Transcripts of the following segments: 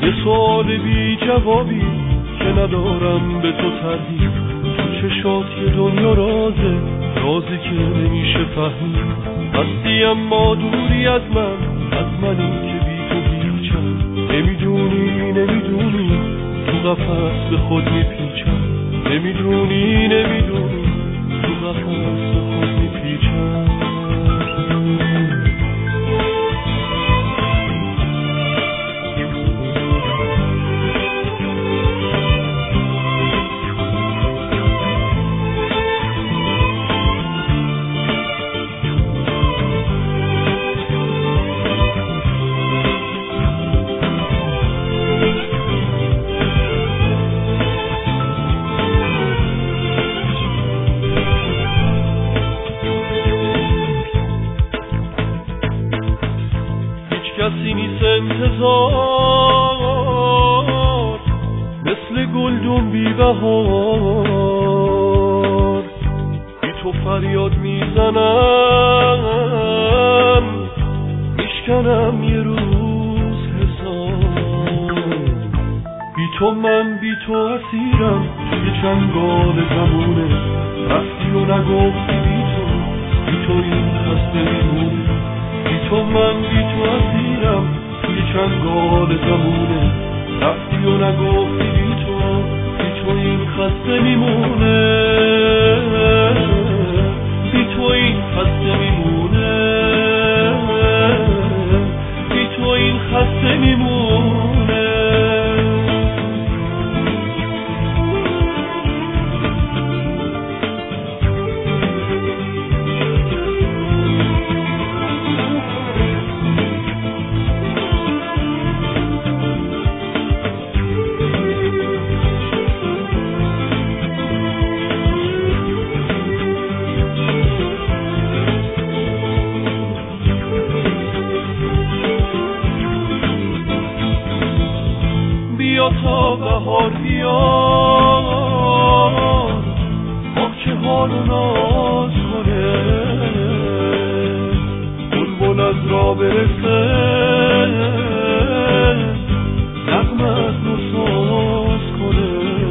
یه سوال بی جوابی که ندارم به تو تردید. تو چشات یه دنیا رازه، رازی که نمیشه فهمید. هستی اما دوری از منی که بی تو هیچم. نمیدونی تو قفس به خود میپیچم. نمیدونی تو قفس به خود میپیچم. کسی نیست انتظار، مثل گلدون بی بهار. بی تو فریاد میزنم، میشکنم یه روز حساب. بی تو من بی تو اسیرم توی چنگال زمونه. رفتی و نگفتی بی تو این خسته میمونه. بی تو من بی تو اسیرم توی چنگال زمونه. رفتی و نگفتی بی تو این خسته میمونه. بی تو این خسته میمونه. بی تو این خسته میمونه. بیا تا بهار بیاد، باغچه ها رو ناز کنه. بلبل از را برسه، نغمه از نو ساز کنه.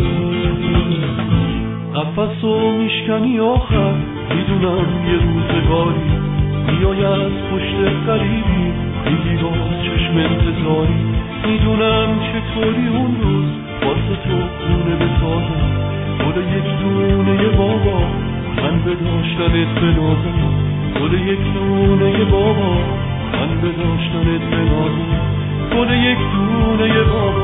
قفسو میشکنی آخر، میدونم یه روزگاری میای از پشت غریبی، میگی با چشم انتظاری. میدونم چطوری اون روز واسه تو خونه بسازم. گل یک دونه بابا من به داشتنت بنازم. گل یک دونه بابا من به داشتنت بنازم. گل یک دونه بابا